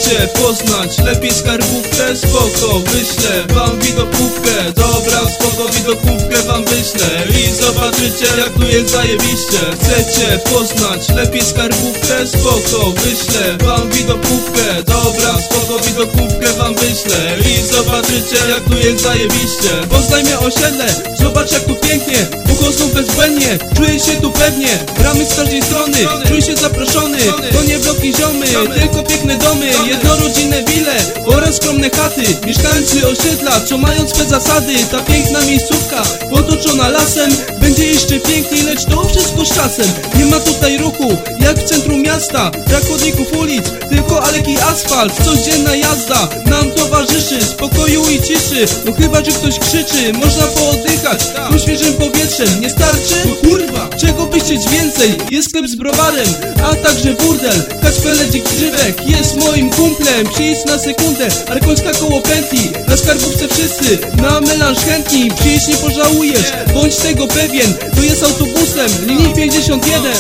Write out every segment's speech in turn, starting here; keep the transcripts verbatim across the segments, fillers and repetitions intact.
Chcecie poznać lepiej skarbówkę? Spoko, wyślę wam widokówkę. Dobra, spoko, widokówkę wam wyślę i zobaczycie, jak tu jest zajebiście. Chcecie poznać lepiej skarbówkę? Spoko, wyślę wam widokówkę. Dobra, spoko, widokówkę wam wyślę i zobaczycie, jak tu jest zajebiście. Poznajmy osiedle, zobacz jak tu pięknie, ukośną bezbłędnie, czuję się tu pewnie. Bramy z każdej strony, czuję się zaproszony. To nie bloki ziomy, tylko piękne domy, jednorodzinne wile oraz skromne chaty. Mieszkańcy osiedla, co mają swe zasady. Ta piękna miejscówka, otoczona lasem, będzie jeszcze piękniej, lecz to wszystko z czasem. Nie ma tutaj ruchu, jak w centrum miasta. Brak chodników, ulic, tylko aleki i asfalt. Codzienna jazda nam towarzyszy, spokoju i ciszy. No chyba, że ktoś krzyczy, można pooddychać tu świeżym powietrzem. Nie starczy? No kurwa, czego by chcieć więcej? Jest sklep z browarem, a także burdel. Kacpeledzik Grzywek jest moim kumplem. Przyjdź na sekundę, Arkońska koło pętli. Na skarbówce wszyscy, na melanż chętni. Przyjdź, nie pożałujesz, bądź tego pewien. To jest autobusem linii pięćdziesiąt jeden.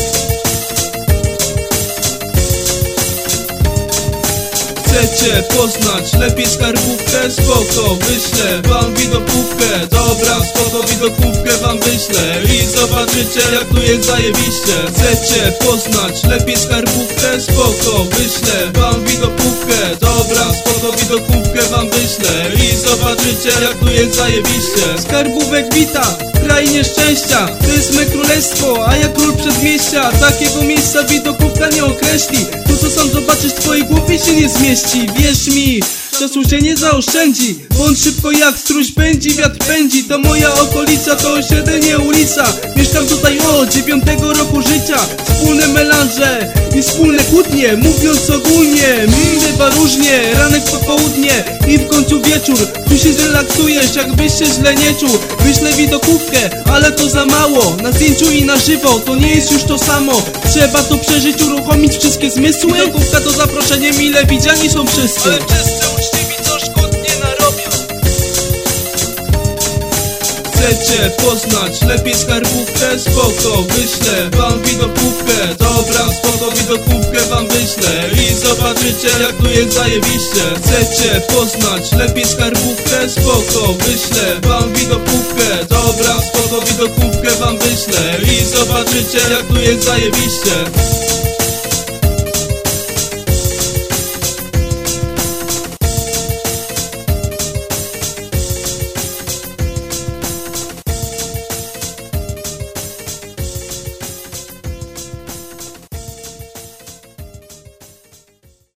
Chcecie poznać lepiej skarbówkę? Spoko, wyślę wam widokówkę. Dobra, spoko, widokówkę wam wyślę i zobaczycie, jak tu jest zajebiście. Chcecie poznać lepiej skarbówkę? Spoko, wyślę wam widokówkę. Dobra, spoko, widokówkę wam wyślę i zobaczycie, jak tu jest zajebiście. Skarbówek wita w krainie szczęścia, to jest me królestwo, a ja król przedmieścia. Takiego miejsca widokówka nie określi. To co sam zobaczysz, w twojej głowie się nie zmieści. Wierz mi, czasu się nie zaoszczędzi. Bądź szybko jak struś pędzi, wiatr pędzi. To moja okolica, to osiedle, nie ulica. Mieszkam tutaj od dziewiątego roku życia. Wspólne melanże i wspólne kłótnie. Mówiąc ogólnie, mm, bywa różnie. Ranek, popołudnie i w końcu wieczór. Tu się zrelaksujesz, jakbyś się źle nie czuł. Wyślę widokówkę, ale to za mało. Na zdjęciu i na żywo, to nie jest już to samo. Trzeba to przeżyć, uruchomić wszystkie zmysły. Widokówka to zaproszenie, mile widziani są wszyscy. Ale wszyscy uczciwi, co szkód nie narobią. Chcecie poznać lepiej skarbówkę? Spoko, wyślę wam widokówkę. Dobra, spoko, widokówkę wam wyślę i zobaczycie, jak tu jest zajebiście. Chcecie poznać lepiej skarbówkę? Spoko, wyślę wam widokówkę. Dobra, spoko, widokówkę wam wyślę i zobaczycie, jak tu jest zajebiście.